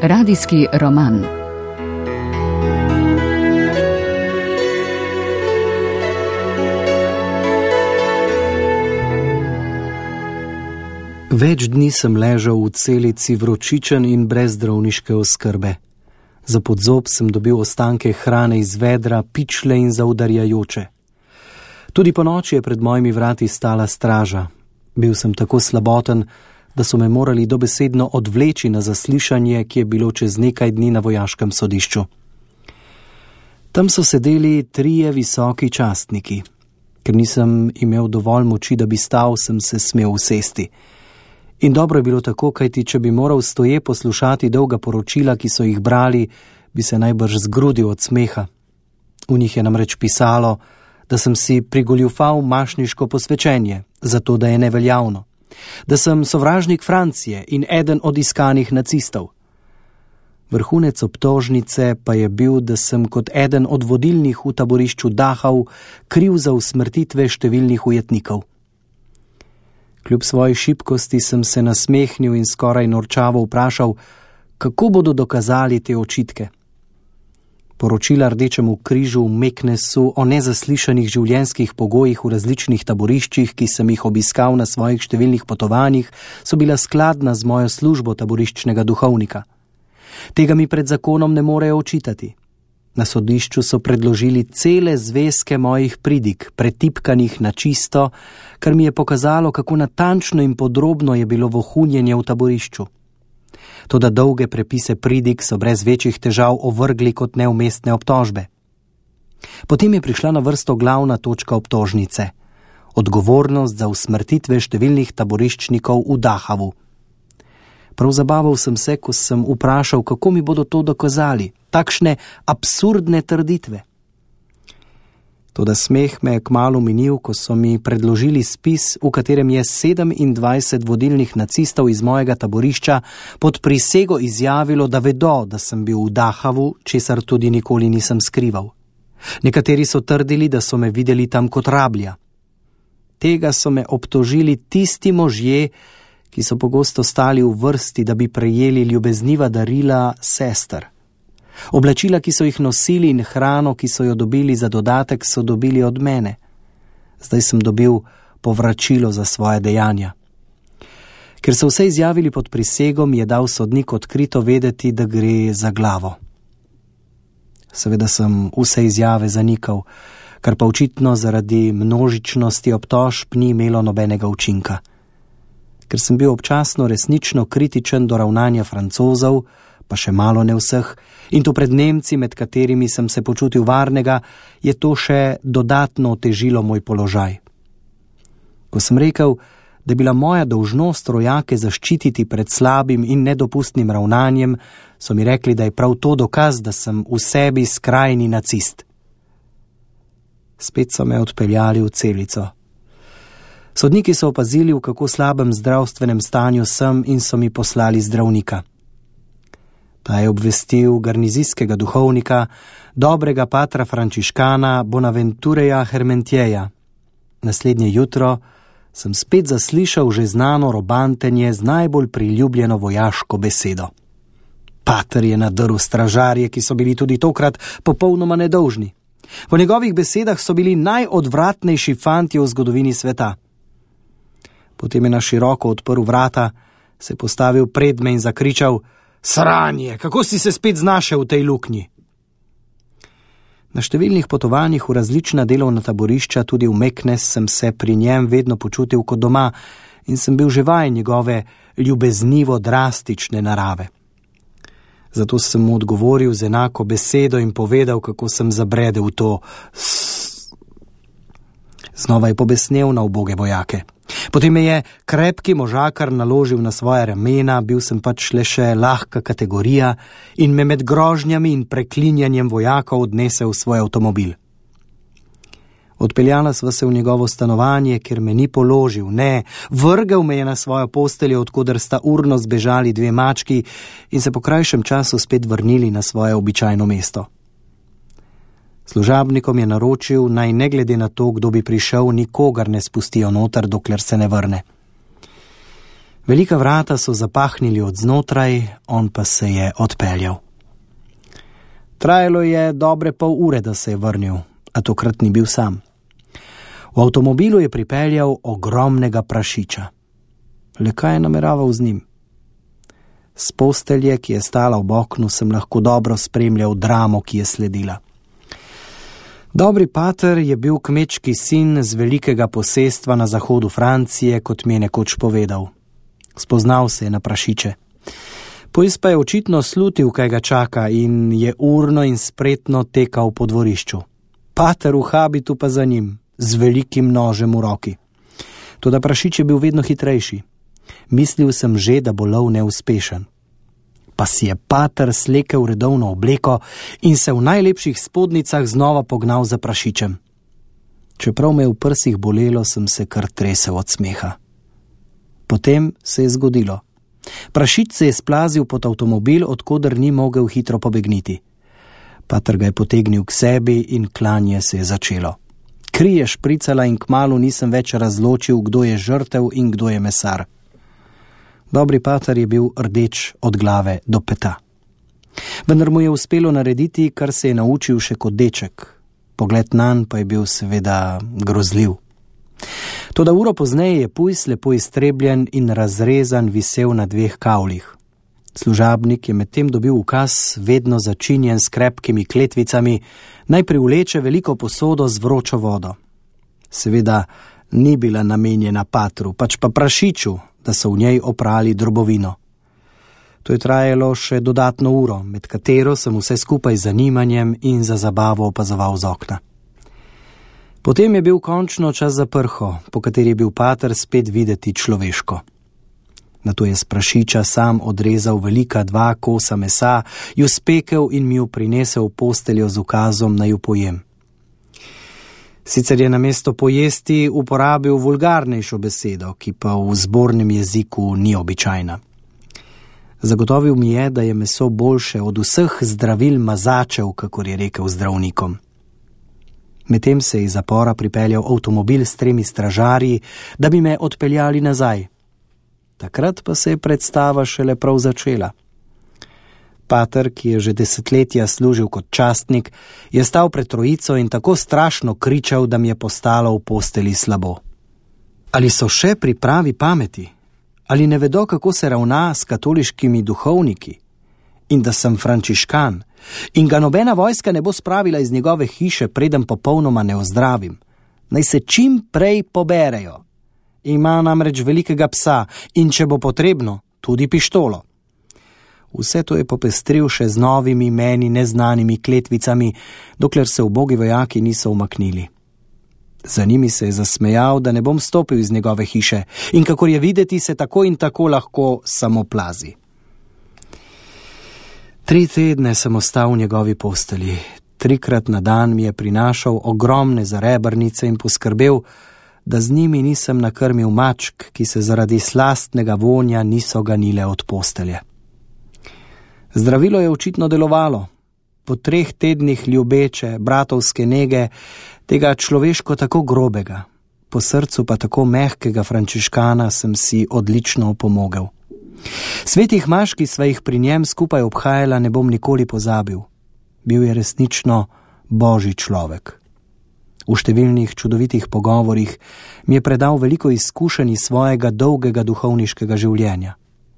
Radijski roman. Več dni sem ležal v celici vročičen in brez zdravniške oskrbe. Za podzob sem dobil ostanke hrane iz vedra, pičle in zaudarjajoče. Tudi ponoči je pred mojimi vrati stala straža. Bil sem tako slaboten, da so me morali dobesedno odvleči na zaslišanje, ki je bilo čez nekaj dni na vojaškem sodišču. Tam so sedeli 3 visoki častniki. Ker nisem imel dovolj moči, da bi stal, sem se smel usesti. In dobro je bilo tako, kajti če bi moral stoje poslušati dolga poročila, ki so jih brali, bi se najbrž zgrudil od smeha. V njih je namreč pisalo, da sem si prigoljufal mašniško posvečenje, zato da je neveljavno, da sem sovražnik Francije in eden od iskanih nacistov. Vrhunec obtožnice pa je bil, da sem kot eden od vodilnih v taborišču Dachau kriv za usmrtitve številnih ujetnikov. Kljub svoji šibkosti sem se nasmehnil in skoraj norčavo vprašal, kako bodo dokazali te očitke. Poročila Rdečemu križu v Meknesu o nezaslišanih življenjskih pogojih v različnih taboriščih, ki sem jih obiskal na svojih številnih potovanjih, so bila skladna z mojo službo taboriščnega duhovnika. Tega mi pred zakonom ne morejo očitati. Na sodišču so predložili cele zvezke mojih pridig, pretipkanih na čisto, kar mi je pokazalo, kako natančno in podrobno je bilo vohunjenje v taborišču. Toda dolge prepise pridig so brez večjih težav ovrgli kot neumestne obtožbe. Potem je prišla na vrsto glavna točka obtožnice – odgovornost za usmrtitve številnih taboriščnikov v Dachavu. Prav zabaval sem se, ko sem vprašal, kako mi bodo to dokazali, takšne absurdne trditve. Toda smeh me je kmalu minil, ko so mi predložili spis, v katerem je 27 vodilnih nacistov iz mojega taborišča pod prisego izjavilo, da vedo, da sem bil v Dachavu, česar tudi nikoli nisem skrival. Nekateri so trdili, da so me videli tam kot rablja. Tega so me obtožili tisti možje, ki so pogosto stali v vrsti, da bi prejeli ljubezniva darila sester. Oblačila, ki so jih nosili, in hrano, ki so jo dobili za dodatek, so dobili od mene. Zdaj sem dobil povračilo za svoje dejanja. Ker so vse izjavili pod prisegom, je dal sodnik odkrito vedeti, da gre za glavo. Seveda sem vse izjave zanikal, kar pa očitno zaradi množičnosti obtožb ni imelo nobenega učinka. Ker sem bil občasno resnično kritičen do ravnanja Francozov, pa še malo ne vseh, in to pred Nemci, med katerimi sem se počutil varnega, je to še dodatno otežilo moj položaj. Ko sem rekel, da je bila moja dolžnost rojake zaščititi pred slabim in nedopustnim ravnanjem, so mi rekli, da je prav to dokaz, da sem v sebi skrajni nacist. Spet so me odpeljali v celico. Sodniki so opazili, v kako slabem zdravstvenem stanju sem, in so mi poslali zdravnika. Ta je obvestil garnizijskega duhovnika, dobrega patra frančiškana Bonaventureja Hermentjeja. Naslednje jutro sem spet zaslišal že znano robantenje z najbolj priljubljeno vojaško besedo. Pater je nadrl stražarje, ki so bili tudi tokrat popolnoma nedolžni. Po njegovih besedah so bili najodvratnejši fantje v zgodovini sveta. Potem je na široko odprl vrata, se postavil pred me in zakričal: Sranje, kako si se spet znašel v tej luknji? Na številnih potovanjih v različna delovna taborišča, tudi v Meknes, sem se pri njem vedno počutil kot doma in sem bil že vajen njegove ljubeznivo drastične narave. Zato sem mu odgovoril z enako besedo in povedal, kako sem zabredel v to. Znova je pobesnel na uboge vojake. Potem me je krepki možakar naložil na svoje ramena, bil sem pač le še lahka kategorija, in me med grožnjami in preklinjanjem vojakov odnesel v svoj avtomobil. Odpeljala sva se v njegovo stanovanje, kjer me ni položil, ne, vrgel me je na svojo posteljo, odkoder sta urno zbežali 2 mački in se po krajšem času spet vrnili na svoje običajno mesto. Služabnikom je naročil, naj ne glede na to, kdo bi prišel, nikogar ne spustijo noter, dokler se ne vrne. Velika vrata so zapahnili od znotraj, on pa se je odpeljal. Trajalo je dobre pol ure, da se je vrnil, a tokrat ni bil sam. V avtomobilu je pripeljal ogromnega prašiča. Le kaj je nameraval z njim? S postelje, ki je stala ob oknu, sem lahko dobro spremljal dramo, ki je sledila. Dobri pater je bil kmečki sin z velikega posestva na zahodu Francije, kot mi je nekoč povedal. Spoznal se je na prašiče. Pojs pa je očitno slutil, kaj ga čaka, in je urno in spretno tekal po dvorišču. Pater v habitu pa za njim, z velikim nožem v roki. Toda prašič je bil vedno hitrejši. Mislil sem že, da bo lov neuspešen. Pa si je pater slekel redovno obleko in se v najlepših spodnicah znova pognal za prašičem. Čeprav me v prsih bolelo, sem se kar tresel od smeha. Potem se je zgodilo. Prašič se je splazil pod avtomobil, odkoder ni mogel hitro pobegniti. Pater ga je potegnil k sebi in klanje se je začelo. Kri je špricala in kmalu nisem več razločil, kdo je žrtev in kdo je mesar. Dobri pater je bil rdeč od glave do peta. Vendar mu je uspelo narediti, kar se je naučil še kot deček. Pogled nanj pa je bil seveda grozljiv. Toda uro pozneje je pujs lepo iztrebljen in razrezan visel na 2 kavlih. Služabnik je medtem dobil ukaz, vedno začinjen s krepkimi kletvicami, naj privleče veliko posodo z vročo vodo. Seveda ni bila namenjena patru, pač pa prašiču, da so v njej oprali drobovino. To je trajalo še dodatno uro, med katero sem vse skupaj z zanimanjem in za zabavo opazoval z okna. Potem je bil končno čas za prho, po kateri je bil pater spet videti človeško. Nato je s prašiča sam odrezal velika 2 kosa mesa, ju spekel in mi ju prinesel v posteljo z ukazom, naj ju pojem. Sicer je namesto pojesti uporabil vulgarnejšo besedo, ki pa v zbornem jeziku ni običajna. Zagotovil mi je, da je meso boljše od vseh zdravil mazačev, kakor je rekel zdravnikom. Medtem se je iz zapora pripeljal avtomobil s 3 stražarji, da bi me odpeljali nazaj. Takrat pa se je predstava šele prav začela. Pater, ki je že desetletja služil kot častnik, je stal pred trojico in tako strašno kričal, da mi je postalo v posteli slabo. Ali so še pri pravi pameti? Ali ne vedo, kako se ravna s katoliškimi duhovniki? In da sem frančiškan in ga nobena vojska ne bo spravila iz njegove hiše, preden popolnoma ne ozdravim. Naj se čim prej poberejo. Ima namreč velikega psa in če bo potrebno, tudi pištolo. Vse to je popestril še z novimi meni neznanimi kletvicami, dokler se ubogi vojaki niso umaknili. Za njimi se je zasmejal, da ne bom stopil iz njegove hiše in kakor je videti, se tako in tako lahko samo plazi. 3 tedne sem ostal v njegovi posteli. 3-krat na dan mi je prinašal ogromne zarebrnice in poskrbel, da z njimi nisem nakrmil mačk, ki se zaradi slastnega vonja niso ganile od postelje. Zdravilo je očitno delovalo. Po 3 tednih ljubeče, bratovske nege, tega človeško tako grobega, po srcu pa tako mehkega frančiškana sem si odlično opomogel. Svetih maš, ki sva jih pri njem skupaj obhajala, ne bom nikoli pozabil. Bil je resnično božji človek. V številnih čudovitih pogovorih mi je predal veliko izkušenj iz svojega dolgega duhovniškega življenja.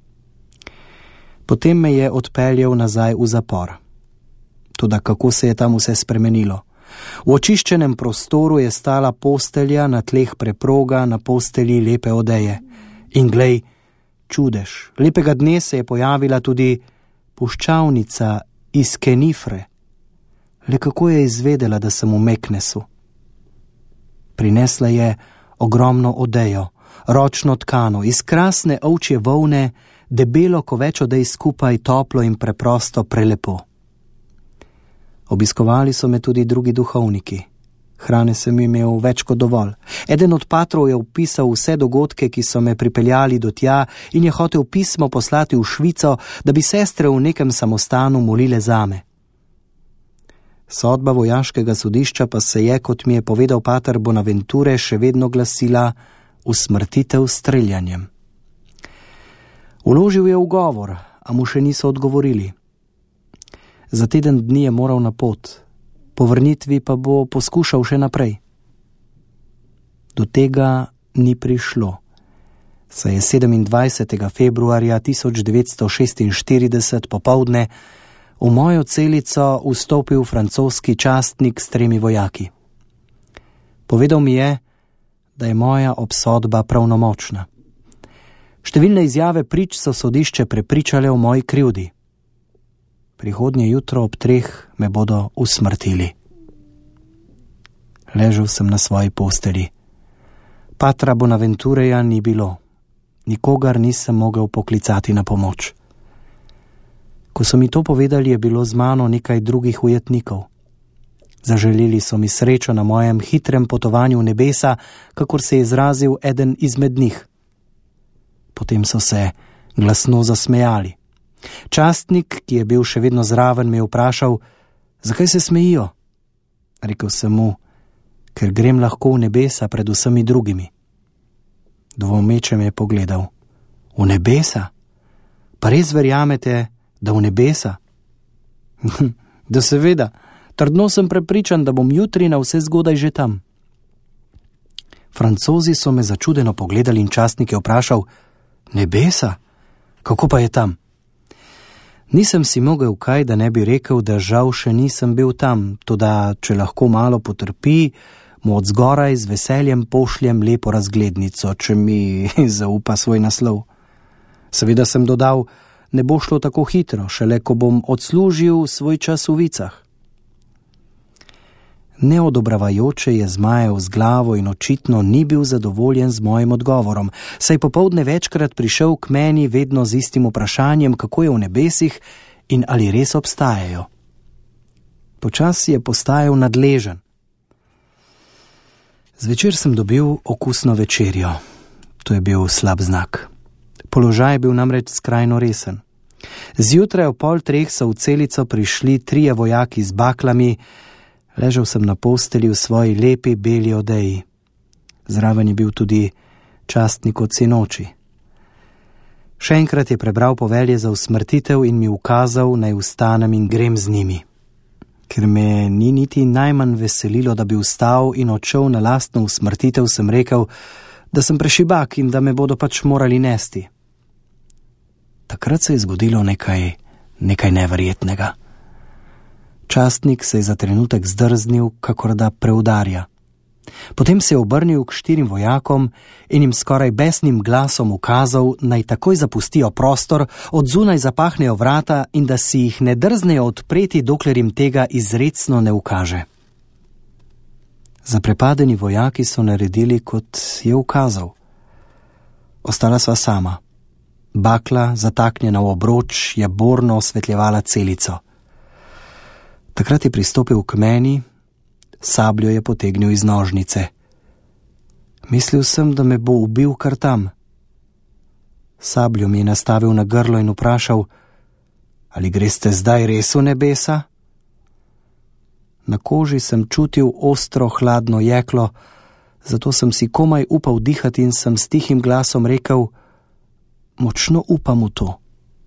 Potem me je odpeljal nazaj v zapor. Toda kako se je tam vse spremenilo? V očiščenem prostoru je stala postelja, na tleh preproga, na postelji lepe odeje. In glej, čudež, lepega dne se je pojavila tudi puščavnica iz Kenifre. Le kako je izvedela, da sem v Meknesu? Prinesla je ogromno odejo, ročno tkano, iz krasne ovčje volne, debelo ko več odej skupaj, toplo in preprosto, prelepo. Obiskovali so me tudi drugi duhovniki. Hrane sem imel več kot dovolj. Eden od patrov je opisal vse dogodke, ki so me pripeljali do tja, in je hotel pismo poslati v Švico, da bi sestre v nekem samostanu molile zame. Sodba vojaškega sodišča pa se je, kot mi je povedal pater Bonaventure, še vedno glasila usmrtitev s streljanjem. Vložil je ugovor, a mu še niso odgovorili. Za teden dni je moral na pot, po vrnitvi pa bo poskušal še naprej. Do tega ni prišlo, saj je 27. februarja 1946 popoldne v mojo celico vstopil francoski častnik s 3 vojaki. Povedal mi je, da je moja obsodba pravnomočna. Številne izjave prič so sodišče prepričale o moji krivdi. Prihodnje jutro ob 3 me bodo usmrtili. Ležal sem na svoji posteli. Patra Bonaventureja ni bilo. Nikogar nisem mogel poklicati na pomoč. Ko so mi to povedali, je bilo z mano nekaj drugih ujetnikov. Zaželili so mi srečo na mojem hitrem potovanju v nebesa, kakor se je izrazil eden izmed njih. Potem so se glasno zasmejali. Častnik, ki je bil še vedno zraven, me je vprašal, zakaj se smejijo? Rekel sem mu, ker grem lahko v nebesa pred vsemi drugimi. Dvomeče me je pogledal. V nebesa? Pa res verjamete, da v nebesa? Da seveda, trdno sem prepričan, da bom jutri na vse zgodaj že tam. Francozi so me začudeno pogledali in častnik je vprašal, nebesa? Kako pa je tam? Nisem si mogel kaj, da ne bi rekel, da žal še nisem bil tam, toda če lahko malo potrpi, mu od zgoraj z veseljem pošljem lepo razglednico, če mi zaupa svoj naslov. Seveda sem dodal, ne bo šlo tako hitro, šele ko bom odslužil svoj čas v vicah. Neodobravajoče je zmajal z glavo in očitno ni bil zadovoljen z mojim odgovorom, saj popoldne večkrat prišel k meni vedno z istim vprašanjem, kako je v nebesih in ali res obstajajo. Počasi je postajal nadležen. Zvečer sem dobil okusno večerjo. To je bil slab znak. Položaj je bil namreč skrajno resen. Zjutraj ob 2:30 so v celico prišli 3 vojaki z baklami. Ležal sem na posteli v svoji lepi beli odeji. Zraven je bil tudi častnik od sinoči. Še enkrat je prebral povelje za usmrtitev in mi ukazal, naj vstanem in grem z njimi. Ker me ni niti najmanj veselilo, da bi vstal in odšel na lastno usmrtitev, sem rekel, da sem prešibak in da me bodo pač morali nesti. Takrat se je zgodilo nekaj neverjetnega. Častnik se je za trenutek zdrznil, kakor da preudarja. Potem se je obrnil k 4 vojakom in jim skoraj besnim glasom ukazal, naj takoj zapustijo prostor, od zunaj zapahnejo vrata in da si jih ne drznejo odpreti, dokler jim tega izrecno ne ukaže. Zaprepadeni vojaki so naredili, kot je ukazal. Ostala sva sama. Bakla, zataknjena v obroč, je borno osvetljevala celico. Takrat je pristopil k meni, sabljo je potegnil iz nožnice. Mislil sem, da me bo ubil kar tam. Sabljo mi je nastavil na grlo in vprašal, ali greste zdaj res v nebesa? Na koži sem čutil ostro, hladno jeklo, zato sem si komaj upal dihati in sem s tihim glasom rekel, močno upam v to.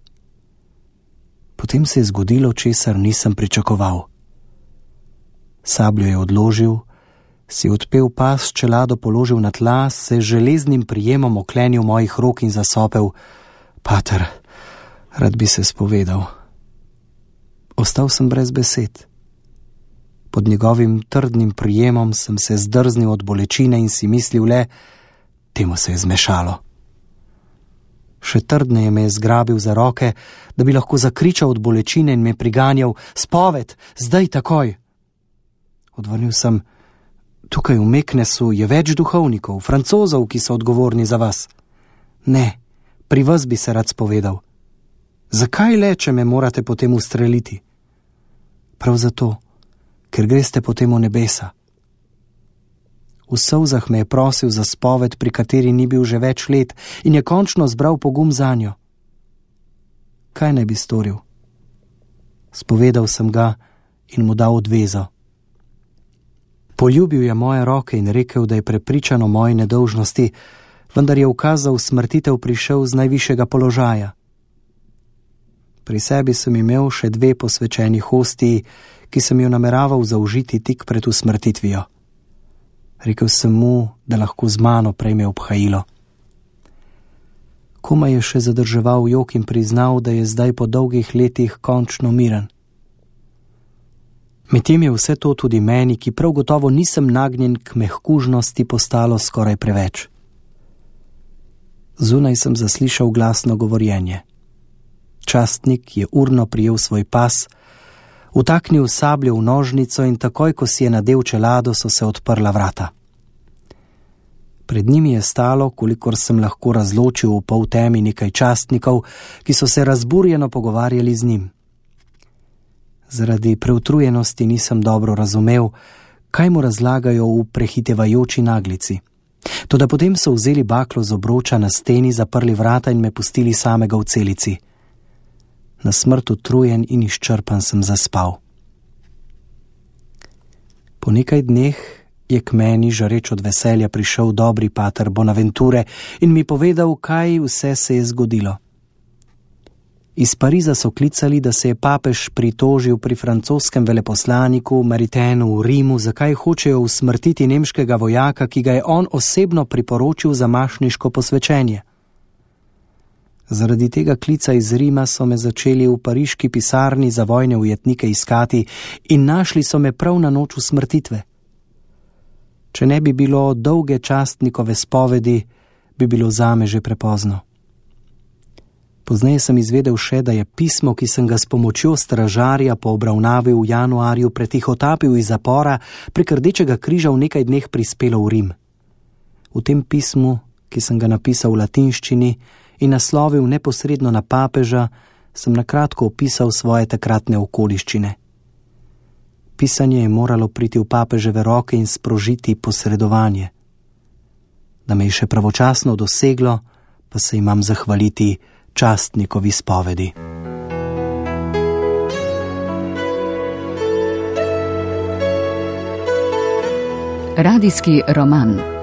Potem se je zgodilo, česar nisem pričakoval. Sabljo je odložil, si odpel pas, čelado položil na tla, se železnim prijemom oklenil mojih rok in zasopel, pater, rad bi se spovedal. Ostal sem brez besed. Pod njegovim trdnim prijemom sem se zdrznil od bolečine in si mislil le, temu se je zmešalo. Še trdneje me je zgrabil za roke, da bi lahko zakričal od bolečine in me priganjal, spoved, zdaj takoj. Odvrnil sem, tukaj v Meknesu je več duhovnikov, Francozov, ki so odgovorni za vas. Ne, pri vas bi se rad spovedal. Zakaj le, če me morate potem ustreliti? Prav zato, ker greste potem v nebesa. V solzah me je prosil za spoved, pri kateri ni bil že več let in je končno zbral pogum zanjo. Kaj naj bi storil? Spovedal sem ga in mu dal odvezo. Poljubil je moje roke in rekel, da je prepričan o moji nedolžnosti, vendar je ukaz za usmrtitev prišel z najvišjega položaja. Pri sebi sem imel še 2 posvečeni hostiji, ki sem jo nameraval zaužiti tik pred usmrtitvijo. Rekel sem mu, da lahko z mano prejme obhajilo. Komaj je še zadrževal jok in priznal, da je zdaj po dolgih letih končno miren. Medtem je vse to tudi meni, ki prav gotovo nisem nagnjen k mehkužnosti, postalo skoraj preveč. Zunaj sem zaslišal glasno govorjenje. Častnik je urno prijel svoj pas, vtaknil sabljo v nožnico in takoj, ko si je nadel čelado, so se odprla vrata. Pred njimi je stalo, kolikor sem lahko razločil v poltemi, nekaj častnikov, ki so se razburjeno pogovarjali z njim. Zaradi preutrujenosti nisem dobro razumel, kaj mu razlagajo v prehitevajoči naglici. Toda potem so vzeli baklo z obroča na steni, zaprli vrata in me pustili samega v celici. Na smrt utrujen in izčrpan sem zaspal. Po nekaj dneh je k meni žareč od veselja prišel dobri pater Bonaventure in mi povedal, kaj vse se je zgodilo. Iz Pariza so klicali, da se je papež pritožil pri francoskem veleposlaniku Maritenu v Rimu, zakaj hočejo usmrtiti nemškega vojaka, ki ga je on osebno priporočil za mašniško posvečenje. Zaradi tega klica iz Rima so me začeli v pariški pisarni za vojne ujetnike iskati in našli so me prav na noč usmrtitve. Če ne bi bilo dolge častnikove spovedi, bi bilo zame že prepozno. Pozneje sem izvedel še, da je pismo, ki sem ga s pomočjo stražarja po obravnavi v januarju pretihotapil iz zapora, prek Rdečega križa v nekaj dneh prispelo v Rim. V tem pismu, ki sem ga napisal v latinščini in naslovil neposredno na papeža, sem na kratko opisal svoje takratne okoliščine. Pisanje je moralo priti v papeževe roke in sprožiti posredovanje. Da me je še pravočasno doseglo, pa se imam zahvaliti častnikovi spovedi. Radijski roman.